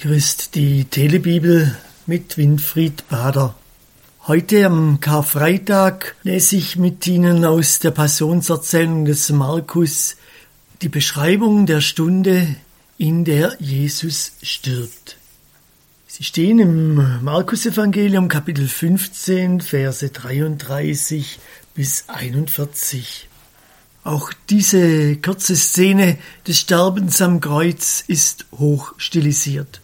Hier ist die Telebibel mit Winfried Bader. Heute am Karfreitag lese ich mit Ihnen aus der Passionserzählung des Markus die Beschreibung der Stunde, in der Jesus stirbt. Sie stehen im Markus-Evangelium, Kapitel 15, Verse 33 bis 41. Auch diese kurze Szene des Sterbens am Kreuz ist hoch stilisiert.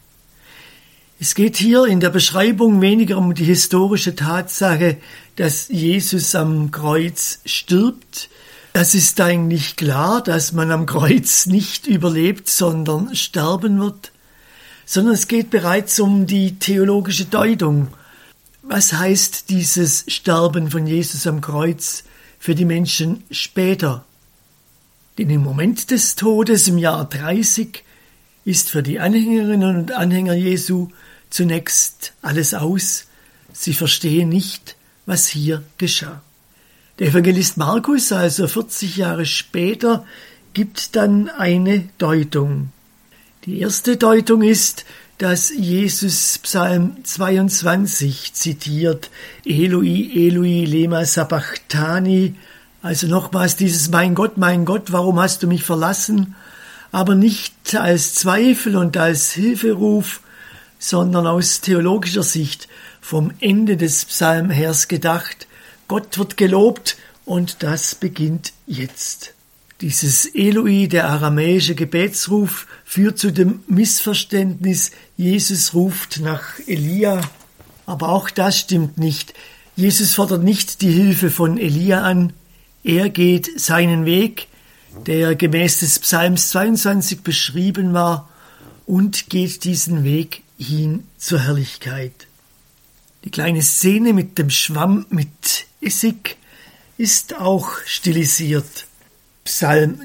Es geht hier in der Beschreibung weniger um die historische Tatsache, dass Jesus am Kreuz stirbt. Das ist eigentlich klar, dass man am Kreuz nicht überlebt, sondern sterben wird. Sondern es geht bereits um die theologische Deutung. Was heißt dieses Sterben von Jesus am Kreuz für die Menschen später? Denn im Moment des Todes im Jahr 30 ist für die Anhängerinnen und Anhänger Jesu zunächst alles aus. Sie verstehen nicht, was hier geschah. Der Evangelist Markus, also 40 Jahre später, gibt dann eine Deutung. Die erste Deutung ist, dass Jesus Psalm 22 zitiert, Eloi, Eloi, lema sabachthani, also nochmals dieses Mein Gott, warum hast du mich verlassen? Aber nicht als Zweifel und als Hilferuf, sondern aus theologischer Sicht vom Ende des Psalmvers gedacht. Gott wird gelobt und das beginnt jetzt. Dieses Eloi, der aramäische Gebetsruf, führt zu dem Missverständnis, Jesus ruft nach Elia. Aber auch das stimmt nicht. Jesus fordert nicht die Hilfe von Elia an. Er geht seinen Weg, der gemäß des Psalms 22 beschrieben war, und geht diesen Weg hin zur Herrlichkeit. Die kleine Szene mit dem Schwamm mit Essig ist auch stilisiert. Psalm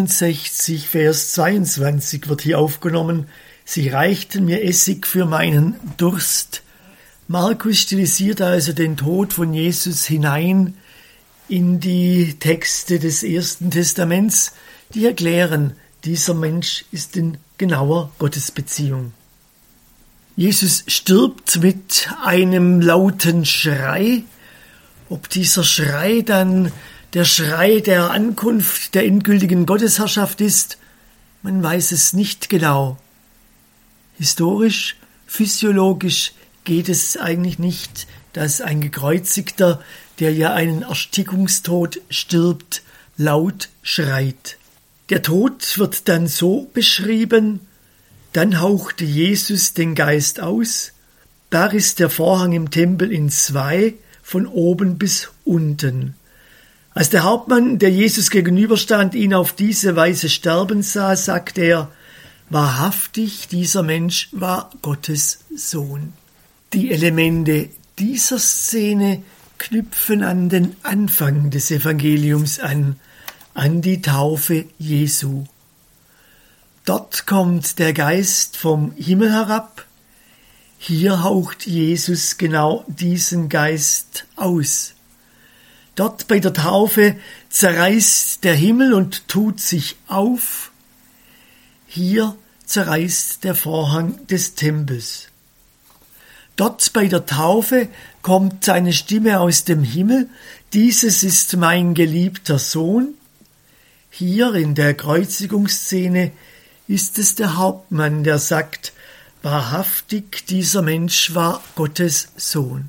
69, Vers 22 wird hier aufgenommen. Sie reichten mir Essig für meinen Durst. Markus stilisiert also den Tod von Jesus hinein in die Texte des Ersten Testaments, die erklären, dieser Mensch ist in genauer Gottesbeziehung. Jesus stirbt mit einem lauten Schrei. Ob dieser Schrei dann der Schrei der Ankunft der endgültigen Gottesherrschaft ist, man weiß es nicht genau. Historisch, physiologisch geht es eigentlich nicht, dass ein Gekreuzigter, der ja einen Erstickungstod stirbt, laut schreit. Der Tod wird dann so beschrieben: Dann hauchte Jesus den Geist aus, da riss der Vorhang im Tempel in zwei, von oben bis unten. Als der Hauptmann, der Jesus gegenüberstand, ihn auf diese Weise sterben sah, sagte er: Wahrhaftig, dieser Mensch war Gottes Sohn. Die Elemente dieser Szene knüpfen an den Anfang des Evangeliums an die Taufe Jesu. Dort kommt der Geist vom Himmel herab. Hier haucht Jesus genau diesen Geist aus. Dort bei der Taufe zerreißt der Himmel und tut sich auf. Hier zerreißt der Vorhang des Tempels. Dort bei der Taufe kommt eine Stimme aus dem Himmel: Dieses ist mein geliebter Sohn. Hier in der Kreuzigungsszene ist es der Hauptmann, der sagt: Wahrhaftig, dieser Mensch war Gottes Sohn.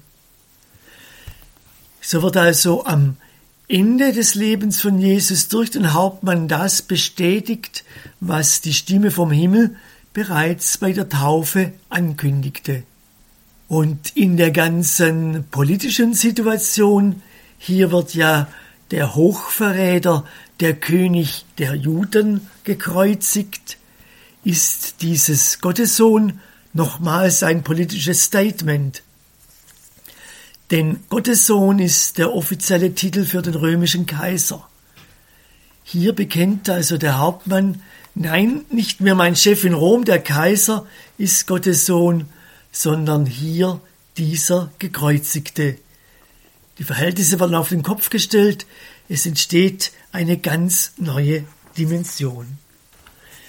So wird also am Ende des Lebens von Jesus durch den Hauptmann das bestätigt, was die Stimme vom Himmel bereits bei der Taufe ankündigte. Und in der ganzen politischen Situation, hier wird ja der Hochverräter, der König der Juden, gekreuzigt, ist dieses Gottessohn nochmals ein politisches Statement. Denn Gottessohn ist der offizielle Titel für den römischen Kaiser. Hier bekennt also der Hauptmann: Nein, nicht mehr mein Chef in Rom, der Kaiser, ist Gottessohn, sondern hier dieser Gekreuzigte. Die Verhältnisse werden auf den Kopf gestellt, es entsteht eine ganz neue Dimension.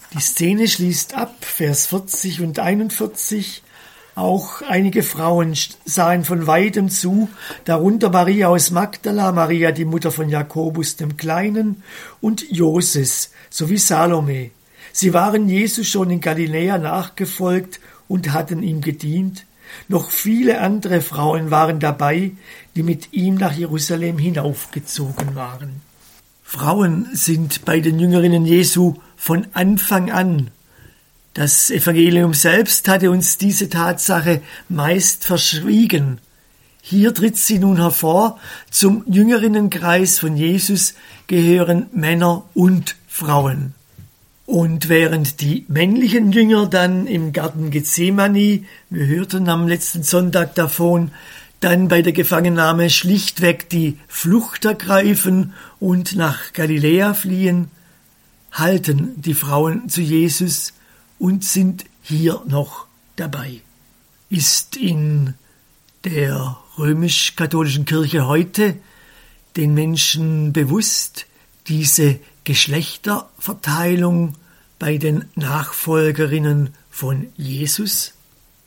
Die Szene schließt ab, Vers 40 und 41. Auch einige Frauen sahen von weitem zu, darunter Maria aus Magdala, Maria die Mutter von Jakobus dem Kleinen und Joses sowie Salome. Sie waren Jesus schon in Galiläa nachgefolgt und hatten ihm gedient. Noch viele andere Frauen waren dabei, die mit ihm nach Jerusalem hinaufgezogen waren. Frauen sind bei den Jüngerinnen Jesu von Anfang an. Das Evangelium selbst hatte uns diese Tatsache meist verschwiegen. Hier tritt sie nun hervor. Zum Jüngerinnenkreis von Jesus gehören Männer und Frauen. Und während die männlichen Jünger dann im Garten Gethsemane, wir hörten am letzten Sonntag davon, dann bei der Gefangennahme schlichtweg die Flucht ergreifen und nach Galiläa fliehen, halten die Frauen zu Jesus und sind hier noch dabei. Ist in der römisch-katholischen Kirche heute den Menschen bewusst, diese Geschlechterverteilung bei den Nachfolgerinnen von Jesus?